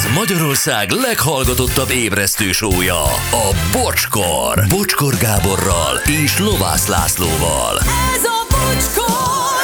Ez Magyarország leghallgatottabb ébresztő show-ja, a Bocskor. Bocskor Gáborral és Lovász Lászlóval. Ez a Bocskor!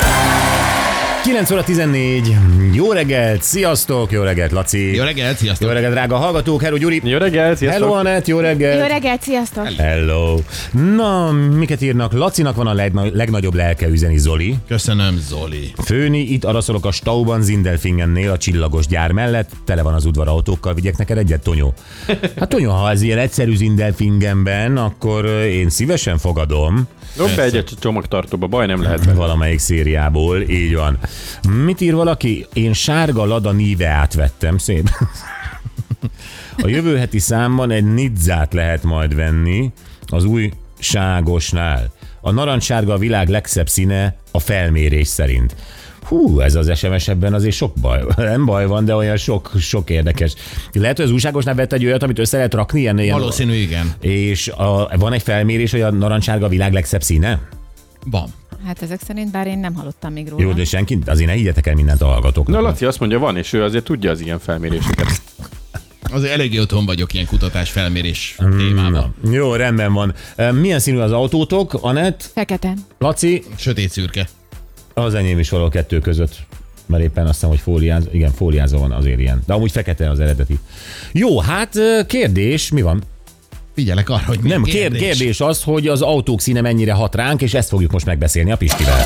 9 óra 14. Jó reggelt, sziasztok, jó reggelt, Laci. Jó reggelt, sziasztok. Jó reggelt, drága hallgatók, hello Gyuri. Jó reggelt, sziasztok. Hello Anett, jó reggelt. Jó reggelt, sziasztok! Hello. Na, miket írnak? Lacinak van a legnagyobb lelke, üzeni Zoli. Köszönöm, Zoli. Főni, itt araszolok a Stauban, Sindelfingennél, a csillagos gyár mellett. Tele van az udvar autókkal, vigyek neked egyet, Tonyó. Hát Tonyó, ha ez ilyen egyszerű Sindelfingenben, akkor én szívesen fogadom. Dob be egyet csomagtartóba, baj nem lehet benne. Valamelyik szériából, így van. Mit ír valaki? Én sárga Lada Niveát vettem, szép. A jövő heti számban egy Nizzát lehet majd venni az újságosnál. A narancssárga a világ legszebb színe a felmérés szerint. Hú, ez az SMS ebben azért sok baj. Nem baj van, de olyan sok érdekes. Lehet, hogy az újságosnál vett egy olyat, amit össze lehet rakni? Ilyen Valószínű, igen. És van egy felmérés, hogy a narancssárga a világ legszebb színe? Van. Hát ezek szerint, bár én nem hallottam még róla. Jó, de senki, azért ne higgyetek el mindent a hallgatóknak. Na, Laci azt mondja, van, és ő azért tudja az ilyen felméréseket. Azért eléggé otthon vagyok ilyen kutatás felmérés témában. Jó, rendben van. Milyen színű az autótok, Anett? Fekete. Laci? Sötét szürke. Az enyém is valahol kettő között. Mert éppen azt hiszem, hogy fóliázva van azért ilyen. De amúgy fekete az eredeti. Jó, hát kérdés, mi van? Figyelek arra, hogy Nem, kérdés az, hogy az autók színe mennyire hat ránk, és ezt fogjuk most megbeszélni a Pistivel.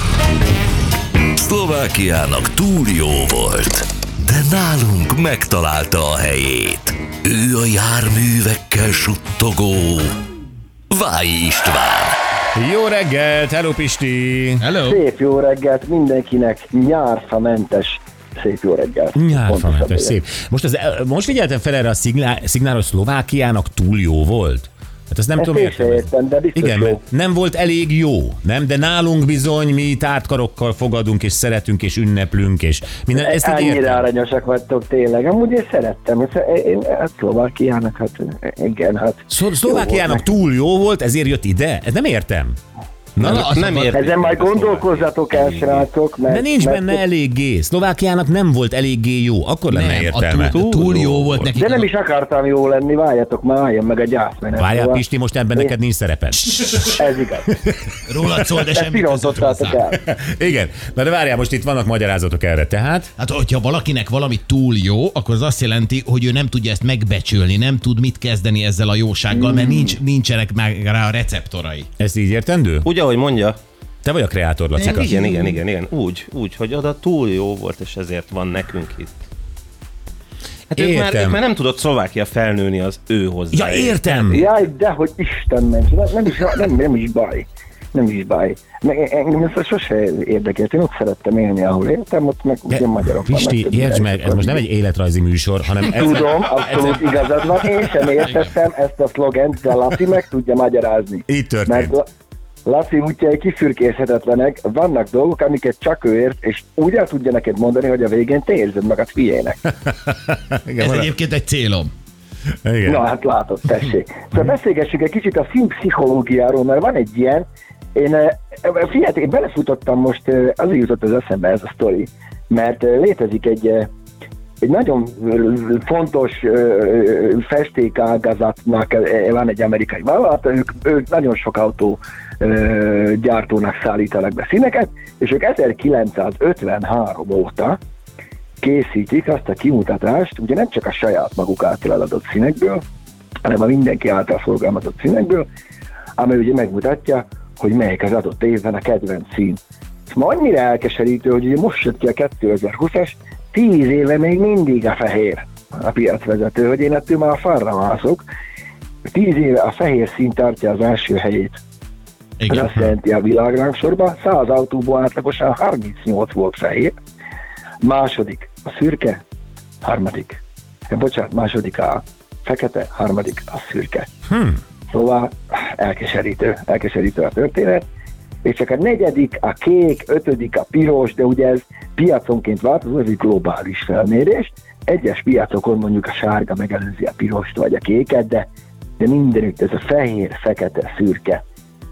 Szlovákiának túl jó volt, de nálunk megtalálta a helyét. Ő a járművekkel suttogó Vályi István. Jó reggelt, hello Pisti! Hello. Szép jó reggelt mindenkinek, nyárfamentes szép jó reggelt. Nyárfamentes, szép. Most figyeltem fel erre a szignálra, hogy Szlovákiának túl jó volt? Hát ezt nem Ezt tudom én sem értem, de biztos igen, jó. mert nem volt elég jó, nem? De nálunk bizony mi tártkarokkal fogadunk, és szeretünk, és ünneplünk, és minden. Ezt így Ennyire értem. aranyosak vagytok tényleg. Amúgy én szerettem. Hát Szlovákiának, hát igen, hát. Szlovákiának túl jó volt, ezért jött ide? Ez nem értem. Nem értem. Ezen majd gondolkozzatok el, srácok. De nincs benne eléggé. Szlovákiának nem volt eléggé jó. Akkor lenne Nem, értelme. túl jó volt neki. De nem is akartam jó lenni, várjatok már, álljon meg a gyászmenet. Várjál, Szóval Pisti, most ebben neked nincs szereped. Ez igaz. Rólad szól, de Ezt semmi között pirantottátok hozzá. el. Igen. Na de várjál, most itt vannak magyarázatok erre. Tehát Hát, hogyha valakinek valami túl jó, akkor az azt jelenti, hogy ő nem tudja ezt megbecsülni, nem tud mit kezdeni ezzel a jósággal, mert nincsenek meg rá a receptorai. ezt így értendő? Úgy, ahogy mondja. Te vagy a kreátor, Lacika. Igen. Úgy, hogy oda túl jó volt, és ezért van nekünk itt. Hát ők már nem tudott Szlovákia felnőni az ő hozzá. Ja, értem! Jaj, dehogy Isten ments, nem is baj. Nem is baj. Engem ez sose érdekelt. Én ott szerettem élni, ahol éltem, ott meg ugye magyarok Pisti, vannak. értsd meg, ez most nem egy életrajzi műsor, hanem ez... Tudom, abszolút igazad van. Én sem értettem ezt a szlogent, de Laci meg tudja magyarázni. Így történt. Mert Laci útjai kifürkészhetetlenek, vannak dolgok, amiket csak ő ért, és úgy el tudja neked mondani, hogy a végén te érzed magad hülyének. Ez egyébként egy célom. Igen. Na hát látod, tessék. Szóval beszélgessünk egy kicsit a színpszichológiáról, mert van egy ilyen, figyeljetek, én belefutottam most, azért jutott az eszembe ez a sztori, mert létezik egy nagyon fontos festékágazatnak van egy amerikai vállalat, ők nagyon sok autó gyártónak szállítanak be színeket, és ők 1953 óta készítik azt a kimutatást, ugye nem csak a saját maguk által eladott színekből, hanem a mindenki által forgalmazott színekből, amely ugye megmutatja, hogy melyik az adott évben a kedvenc szín. Ez ma annyira elkeserítő, hogy ugye most jött ki a 2020-as, 10 éve még mindig a fehér a piacvezető, hogy én ettől már a falra mászok. 10 éve a fehér szín tartja az első helyét. Ez azt jelenti a világrangsorban, 100 autóból átlagosan 38 volt fehér. Második a szürke, második a fekete, harmadik a szürke. Szóval elkeserítő a történet. És csak a negyedik, a kék, ötödik, a piros, de ugye ez piaconként változó, ez egy globális felmérés. Egyes piacokon mondjuk a sárga megelőzi a pirost vagy a kéket, de mindenütt ez a fehér, fekete, szürke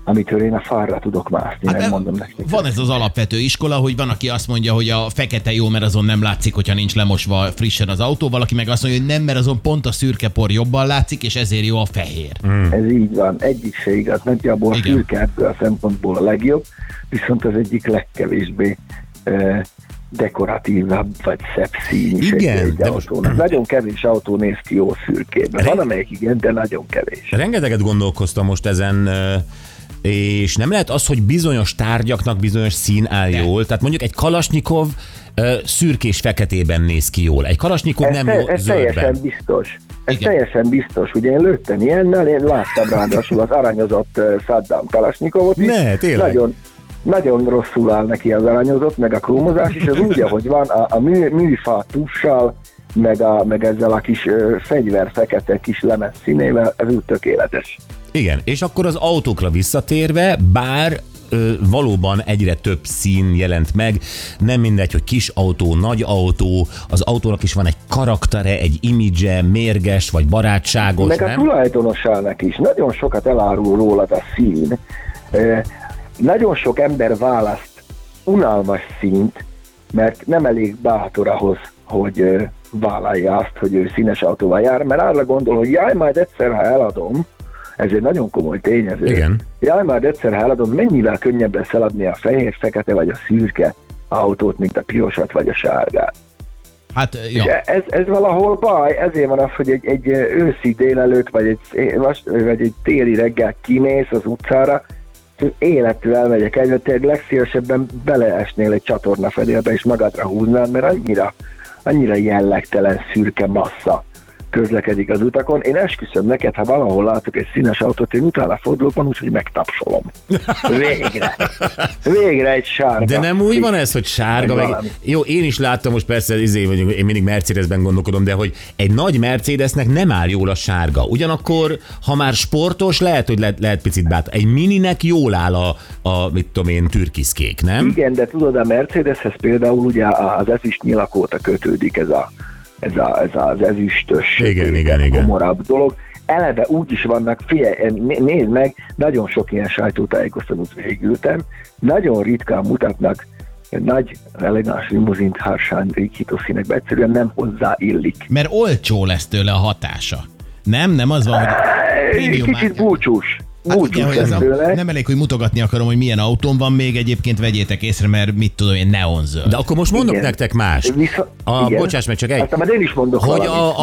amitől én a fárra tudok mászni, Hát megmondom nektek. van ez az alapvető iskola, hogy van, aki azt mondja, hogy a fekete jó, mert azon nem látszik, hogyha nincs lemosva frissen az autó, valaki meg azt mondja, hogy nem, mert azon pont a szürke por jobban látszik, és ezért jó a fehér. Ez így van, egyik se igaz, nagyjából a Igen. szürke ebből a szempontból a legjobb, viszont az egyik legkevésbé dekoratívabb vagy szebb szín is Igen, egy de most- autónak. Nagyon kevés autó néz ki jó szürkében. Van amelyik igen, de nagyon kevés. Rengeteget gondolkoztam most ezen, és nem lehet az, hogy bizonyos tárgyaknak bizonyos szín áll jól. Tehát mondjuk egy Kalasnyikov szürkés-feketében néz ki jól. Egy Kalasnyikov nem jó Ez zöldben. teljesen biztos. Ez Igen. teljesen biztos. Ugye én lőttem ilyennel, én láttam ráadásul az aranyozott Saddam Kalasnyikovot is. Ne, tényleg? Nagyon rosszul áll neki az aranyozott, meg a krómozás, és az úgy, ahogy van, a műfa tussal, meg ezzel a kis fegyver fekete kis lemez színével, ez úgy tökéletes. Igen, és akkor az autókra visszatérve, bár valóban egyre több szín jelent meg, nem mindegy, hogy kis autó, nagy autó, az autónak is van egy karaktere, egy imidzse, mérges vagy barátságos, Meg a nem? tulajdonosának is. Nagyon sokat elárul rólad a szín. Nagyon sok ember választ unalmas színt, mert nem elég bátor ahhoz, hogy vállalja azt, hogy ő színes autóval jár, mert arra gondol, hogy jaj, majd egyszer, ha eladom, ez egy nagyon komoly tényező. Igen. Jaj, majd egyszer, ha eladom, mennyivel könnyebb lesz eladni a fehér, fekete vagy a szürke autót, mint a pirosat vagy a sárgát. Hát, És ja. ez valahol baj, ezért van az, hogy egy őszi délelőtt, vagy egy téli reggel kimész az utcára, és élettől elmegyek egyre, legszívesebben beleesnél egy csatornafedélbe, és magadra húznád, mert annyira jellegtelen szürke massza közlekedik az utakon. Én esküszöm neked, ha valahol látok egy színes autót, én utána fordulok, van úgy, hogy megtapsolom. Végre egy sárga. De nem úgy van ez, hogy sárga, Vagy meg... valami. Jó, én is láttam most persze, én mindig Mercedesben gondolkodom, de hogy egy nagy Mercedesnek nem áll jól a sárga. Ugyanakkor, ha már sportos, lehet, hogy lehet picit bátor. Egy mininek jól áll a mit tudom én, türkiszkék, nem? Igen, de tudod, a Mercedeshez például ugye az ezüst nyilakóta kötődik ez az ezüstös, Igen. komorabb dolog. Eleve úgy is vannak, figyelj, nézd meg, nagyon sok ilyen sajtótájékoztatót végültem, nagyon ritkán mutatnak nagy, elegáns limuzint hársán ríkító színekbe, egyszerűen nem hozzáillik. Mert olcsó lesz tőle a hatása. Nem az van, hogy prémium Kicsit márka. búcsús. Hát igen, hogy ez tőle. nem elég, hogy mutogatni akarom, hogy milyen autón van még, egyébként vegyétek észre, mert mit tudom én, neonzöld. De akkor most mondok Igen. nektek más. Igen. Bocsáss meg, csak egy. Aztán majd én is mondok Hogy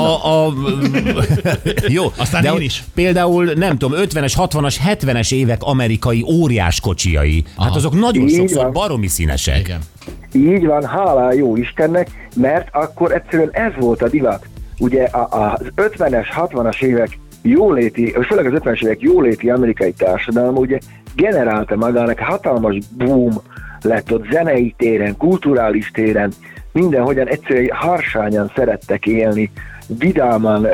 valamit. jó, Aztán de én hogy is. Például, nem tudom, 50-es, 60-as, 70-es évek amerikai óriás kocsijai. Hát azok nagyon Így sokszor van. baromi színesek. Igen. Így van, hálá jó Istennek, mert akkor egyszerűen ez volt a divat. Ugye az 50-es, 60-as évek jóléti, főleg az 50-es évek jóléti amerikai társadalma ugye generálta magának, hatalmas boom lett ott zenei téren, kulturális téren, mindenhogyan egyszerűen harsányan szerettek élni, vidáman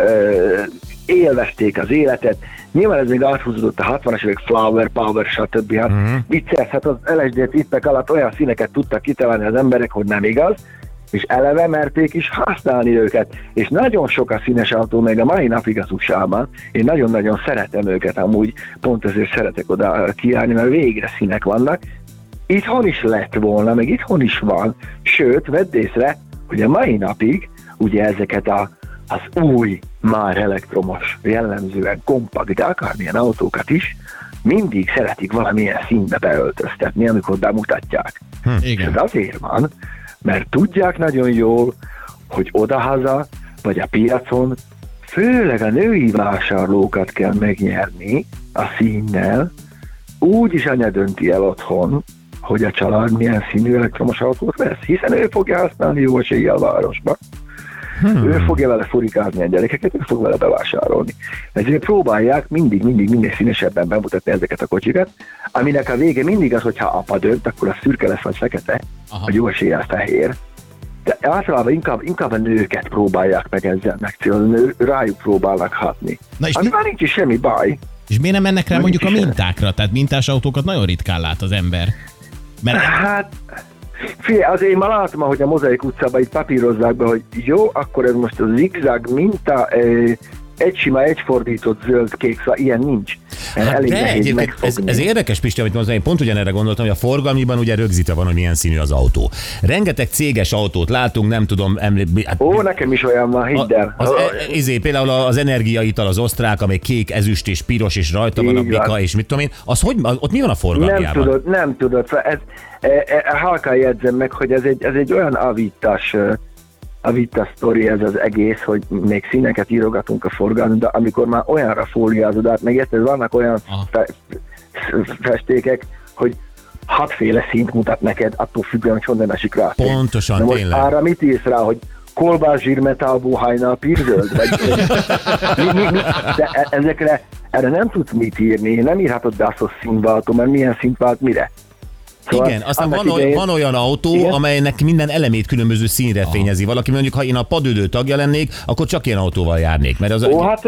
élvezték az életet. Nyilván ez még áthúzódott a 60-as évek, flower, power, stb. Hát vicces, hát az LSD tippek alatt olyan színeket tudtak kitalálni az emberek, hogy nem igaz, és eleve merték is használni őket. És nagyon sok a színes autó, még a mai napig az USA-ban. Én nagyon-nagyon szeretem őket, amúgy pont ezért szeretek oda kiállni, mert végre színek vannak. Itthon is lett volna, meg itthon is van, sőt, vedd észre, hogy a mai napig ugye ezeket az új, már elektromos, jellemzően kompakt, de akármilyen autókat is mindig szeretik valamilyen színbe beöltöztetni, amikor bemutatják. Igen. Ez azért van, mert tudják nagyon jól, hogy odahaza, vagy a piacon főleg a női vásárlókat kell megnyerni a színnel, úgy is anya dönti el otthon, hogy a család milyen színű elektromos autót vesz, hiszen ő fogja használni jó eséllyel a városba. Ő fogja vele furikázni a gyerekeket, ő fog vele bevásárolni. Ezért próbálják mindig színesebben bemutatni ezeket a kocsikat, aminek a vége mindig az, hogyha apa dönt, akkor a szürke lesz vagy fekete, vagy jó eséllyel fehér. De általában inkább a nőket próbálják meg ezzel megcélni, rájuk próbálnak hatni. Na és Amivel nincs is semmi baj. És miért nem mennek rá Na, mondjuk a nincs is mintákra? Tehát mintás autókat nagyon ritkán lát az ember. Mert Hát, figyelj, azért én már látom, hogy a Mozaik utcában itt papírozzák be, hogy jó, akkor ez most a zigzag minta, egy sima, egy fordított zöld-kék, szóval ilyen nincs. Hát de egyébként ez érdekes, Pisti, amit mondani, én pont ugyanerre gondoltam, hogy a forgalmiban ugye rögzítve van, hogy milyen színű az autó. Rengeteg céges autót látunk, nem tudom nekem is olyan van, hidd el. Például az energiaital, az osztrák, amely kék, ezüst és piros, és rajta van a bika, és mit tudom én, ott mi van a forgalmiában? Nem tudod. Halkan jegyzem meg, hogy ez egy olyan avita sztori ez az egész, hogy még színeket írogatunk a forgalmi, de amikor már olyanra fóliázod át, meg érted, vannak olyan festékek, hogy 6 féle színt mutat neked, attól függően, hogy honnan esik rá. Pontosan, de most tényleg. Arra mit írsz rá, hogy kolbász, zsírmetál, bóhajnál, pirzöld? De erre nem tudsz mit írni, nem írhatod be azt a színváltó, mert milyen színt vált mire. Szóval igen, aztán van olyan autó, igen? amelynek minden elemét különböző színre fényezi. Valaki mondjuk, ha én a padődő tagja lennék, akkor csak ilyen autóval járnék. Mert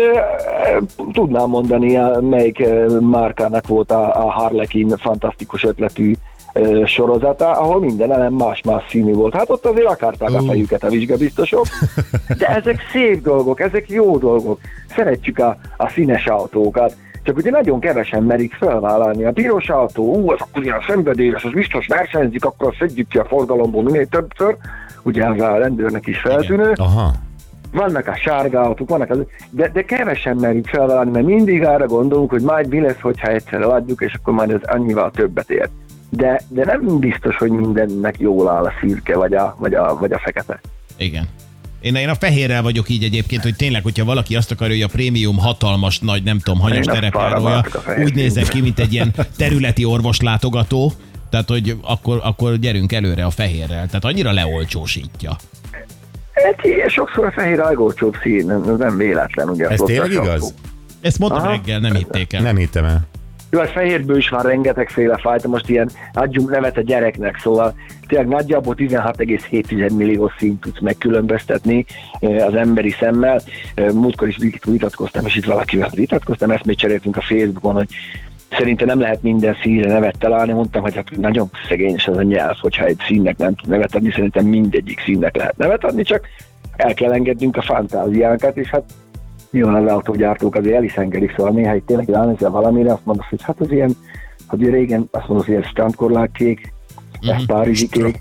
tudnám mondani, melyik márkának volt a Harlequin fantasztikus ötletű sorozata, ahol minden elem más-más színű volt. Hát ott azért akarták a fejüket a vizsgabiztosok, de ezek szép dolgok, ezek jó dolgok. Szeretjük a színes autókat. Csak ugye nagyon kevesen merik felvállalni. A piros autó, az akkor ilyen szenvedélyes, az biztos versenyzik, akkor szedjük ki a forgalomból minél többször. Ugye az a rendőrnek is feltűnő. Aha. Vannak a sárga autók, de kevesen merik felvállalni, mert mindig arra gondolunk, hogy majd mi lesz, hogyha egyszerre adjuk, és akkor majd ez annyival többet ér. De nem biztos, hogy mindennek jól áll a szürke vagy a fekete. Igen. Én a fehérrel vagyok így egyébként, hogy tényleg, hogyha valaki azt akarja, hogy a prémium hatalmas, nagy, nem tudom, hanyas terepjárója úgy nézzen ki, mint egy ilyen területi orvoslátogató, tehát, hogy akkor gyerünk előre a fehérrel. Tehát annyira leolcsósítja. Sokszor a fehér a legolcsóbb szín, nem véletlen. Ugye, ez tényleg igaz? Ezt mondtam reggel, nem hitték el. Nem hittem el. Jó, a fehérből is van rengetegféle fajta, most ilyen adjunk nevet a gyereknek, szóval tényleg nagyjából 16,7 millió színt tudsz megkülönböztetni az emberi szemmel. Múltkor is vitatkoztam, és itt valakivel vitatkoztam, ezt még cseréltünk a Facebookon, hogy szerintem nem lehet minden színre nevet találni, mondtam, hogy hát nagyon szegényes ez a nyelv, hogyha egy színnek nem tud nevet adni, szerintem mindegyik színnek lehet nevet adni, csak el kell engednünk a fantáziánkat, és hát nyilván az autógyártók azért el is engedik, szóval néha itt tényleg ránézel valamire, azt mondasz, hogy hát az ilyen, hogy régen azt mondod, hogy ez strandkorlát kék, ez párizsi kék,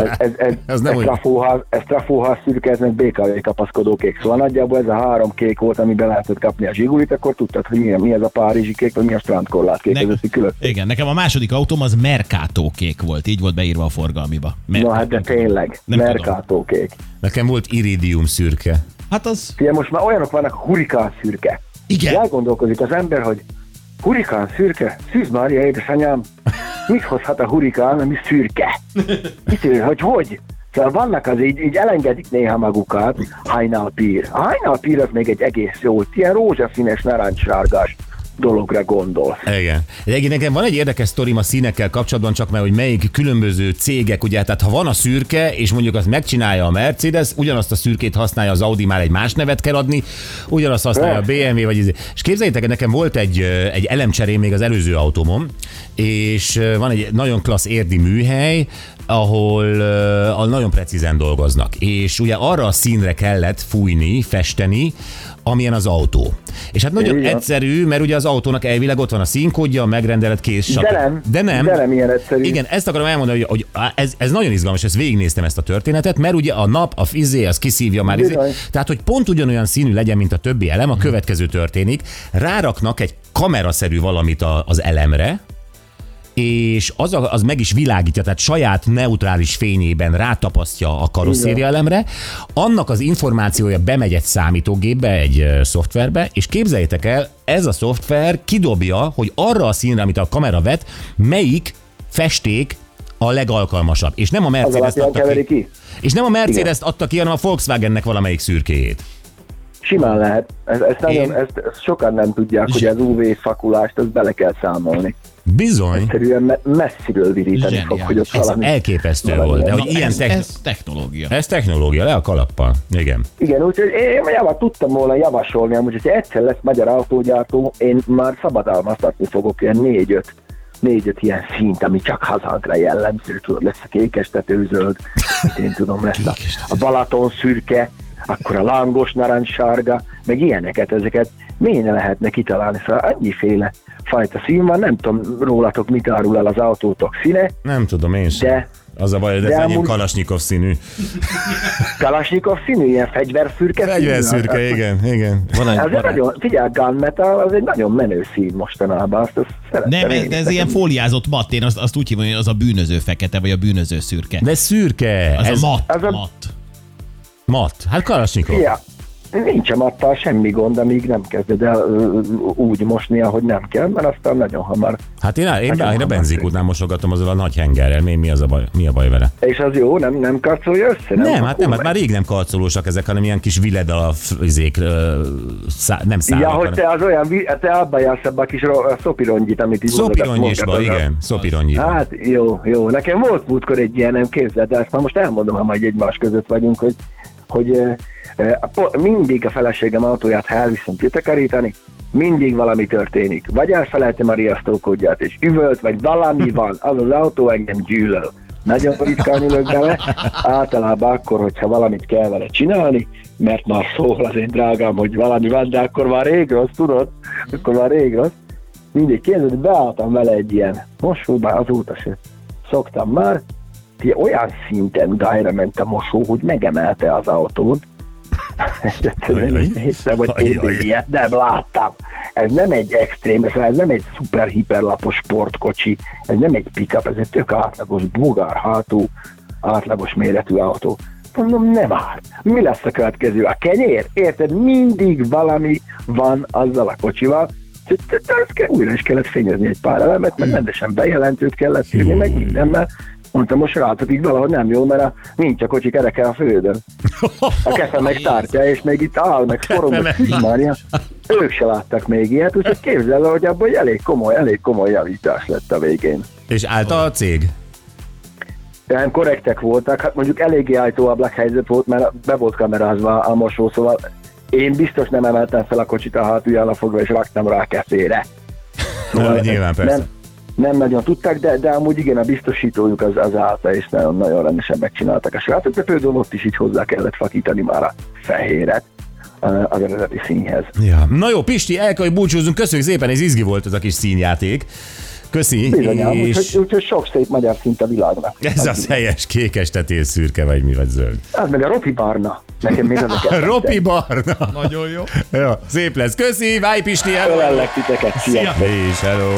ez trafóház szürke, ez meg BKV kapaszkodó kék. Szóval nagyjából ez a 3 kék volt, amiben lehetett kapni a Zsigulit, akkor tudtad, hogy mi ez a párizsi kék, vagy mi a strandkorlát kék. Igen, nekem a második autóm az Mercato kék volt, így volt beírva a forgalmiba. No hát de tényleg, Mercato kék. Nekem volt iridium szürke. Hát az... Figyelj, most már olyanok vannak, hurikán szürke. Igen. Elgondolkozik az ember, hogy hurikán szürke, Szűz Mária, édesanyám, mit hozhat a hurikán, ami szürke? Hogy? Szóval vannak az így elengedik néha magukat, hajnalpír. A hajnalpír az még egy egész jó, ilyen rózsaszínes, narancssárgás dologra gondolsz. Igen. Egyébként nekem van egy érdekes sztorim a színekkel kapcsolatban, csak mert hogy melyik különböző cégek, ugye, tehát ha van a szürke, és mondjuk azt megcsinálja a Mercedes, ugyanazt a szürkét használja az Audi, már egy más nevet kell adni, ugyanazt használja a BMW, és képzeljétek, nekem volt egy elemcserém még az előző autómon, és van egy nagyon klassz érdi műhely, ahol nagyon precízen dolgoznak. És ugye arra a színre kellett fújni, festeni, amilyen az autó. És hát nagyon egyszerű, mert ugye az autónak elvileg ott van a színkódja, megrendelet, kész, De nem ilyen egyszerű. Igen, ezt akarom elmondani, hogy ez nagyon izgalmas, ezt végignéztem ezt a történetet, mert ugye a nap, a fizé, az kiszívja már. Tehát, hogy pont ugyanolyan színű legyen, mint a többi elem, a következő történik. Ráraknak egy kameraszerű valamit az elemre, és az meg is világítja, tehát saját neutrális fényében rátapasztja a karosszéria elemre, annak az információja bemegy egy számítógépbe, egy szoftverbe, és képzeljétek el, ez a szoftver kidobja, hogy arra a színre, amit a kamera vet, melyik festék a legalkalmasabb. És nem a Mercedes-t adta ki. És nem a Mercedes-t adta ki, hanem a Volkswagennek valamelyik szürkéjét. Simán lehet. Ezt sokan nem tudják, hogy az UV szakulást azt bele kell számolni. Bizony. Egyszerűen messziről virítani fog, hogy ott valami... Ez elképesztő volt. De hogy ilyen ez technológia. Ez technológia, le a kalappal. Igen. Igen, úgyhogy én tudtam volna javasolni, amúgy, hogyha egyszer lesz magyar autógyártó, én már szabadalmaztatni fogok ilyen 4-5 ilyen színt, ami csak hazánkra jellemző, tudod, lesz a kékes tetőzöld, én tudom, lesz a Balaton szürke, akkor a lángos narancssárga, meg ilyeneket, ezeket miért ne lehetne kitalálni? Szóval annyiféle fajta szín van, nem tudom rólatok, mit árul el az autótok színe. Nem tudom én sem. De az a baj, de ez enyém Kalasnyikov színű. Kalasnyikov színű, ilyen fegyverszürke színű? Fegyverszürke, igen. Van egy nagyon, figyelj, gunmetal, az egy nagyon menő szín mostanában, azt szeretem. Nem, de ez ilyen fóliázott matt, én azt úgy hívom, hogy az a bűnöző fekete, vagy a bűnöző szürke. De szürke. Az a matt. Matt. Matt. Hát Kalasnyikov. Ja. Nincs a mattal semmi gond, amíg nem kezded el úgy mosni, ahogy nem kell, mert aztán nagyon hamar. Hát én a benzinkútnál mosogatom azzal a nagy hengerrel. Mi a baj vele? És az jó, nem karcolja össze? Nem, hát már rég nem karcolósak ezek, hanem ilyen kis viledal nem szállnak. Ja, hogy te az olyan, te abba jársz abba a kis szopirongyit, amit így Szopirongyisba, igen, szopirongyisba. Hát jó. Nekem volt múltkor egy ilyen, nem képzeld, de ezt már most elmondom, ha majd egymás között vagyunk, hogy mindig a feleségem autóját, ha elviszem kitakarítani, mindig valami történik. Vagy elfelejtem a riasztókódját, és üvölt, vagy valami van, az autó engem gyűlöl. Nagyon ritkán ülök bele, általában akkor, hogyha valamit kell vele csinálni, mert már szól az én drágám, hogy valami van, de akkor már rég rossz, tudod? Akkor már rég rossz. Mindig kérdez, beálltam vele egy ilyen mosóba, azóta se szoktam már, olyan szinten gájra ment a mosó, hogy megemelte az autót. Hiszem, hogy én ilyet nem láttam. Ez nem egy extrém, ez nem egy szuper hiperlapos sportkocsi, ez nem egy pick-up, ez egy tök átlagos, bugárhátú, átlagos méretű autó. Mondom, nem áll. Mi lesz a következő? A kenyér? Érted? Mindig valami van azzal a kocsival. Újra is kellett fényezni egy pár elemet, mert rendesen bejelentőt kellett írni, meg mindennel. Mondtam, most srácok, így valahogy nem jó, mert nincs a kocsi kereke a földön. A kefe meg tártja, és még itt áll, meg forog, meg Marja. Ők se láttak még ilyet, úgyhogy képzeld el, hogy abban elég komoly javítás lett a végén. És állt a cég? Nem, korrektek voltak, hát mondjuk eléggé ajtóablak helyzet volt, mert be volt kamerázva a mosó, szóval én biztos nem emeltem fel a kocsit a hátuljánra fogva, és raktam rá a kefére. Szóval nyilván persze. Nem nagyon tudták, de amúgy igen, a biztosítójuk az állta, és nagyon rendesen megcsináltak a srácok, de például ott is így hozzá kellett fakítani már a fehéret az eredeti színhez. Ja. Na jó, Pisti, el kell, hogy búcsúzzunk, köszönjük szépen, ez izgi volt ez a kis színjáték. Köszi. Bizonyám, úgyhogy sok szép magyar szint a világnak. Ez az helyes, kékes tetél, szürke vagy mi, vagy zöld. Az meg a ropi barna. Nekem még az a ropi barna. Nagyon jó. Jó, szép lesz. Köszi, bye Pisti. Ölellek titeket, sziasztok. És hello.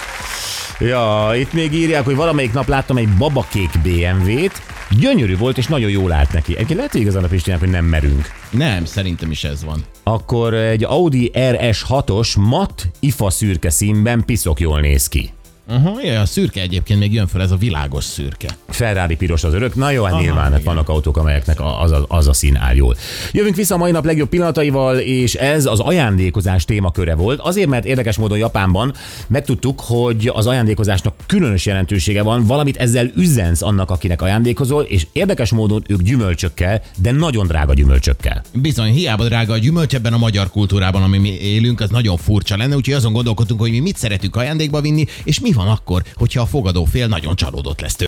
Ja, itt még írják, hogy valamelyik nap láttam egy babakék BMW-t, gyönyörű volt, és nagyon jól állt neki. Egyébként lehet, hogy igazán a Pistinek, hogy nem merünk. Nem, szerintem is ez van. Akkor egy Audi RS6-os matt ifa szürke színben piszok jól néz ki. A szürke egyébként még jön fel, ez a világos szürke. Ferrari piros az örök. Na jó, hát nyilván hát vannak autók, amelyeknek az a szín áll jól. Jövünk vissza a mai nap legjobb pillanataival, és ez az ajándékozás témaköre volt. Azért, mert érdekes módon Japánban megtudtuk, hogy az ajándékozásnak különös jelentősége van, valamit ezzel üzensz annak, akinek ajándékozol, és érdekes módon ők gyümölcsökkel, de nagyon drága gyümölcsökkel. Bizony, hiába drága a gyümölcs ebben a magyar kultúrában, ami mi élünk, az nagyon furcsa lenne, úgyhogy azon gondolkodtunk, hogy mi mit szeretünk ajándékba vinni, és mi van akkor, hogyha a fogadó fél nagyon csalódott lesz tőle.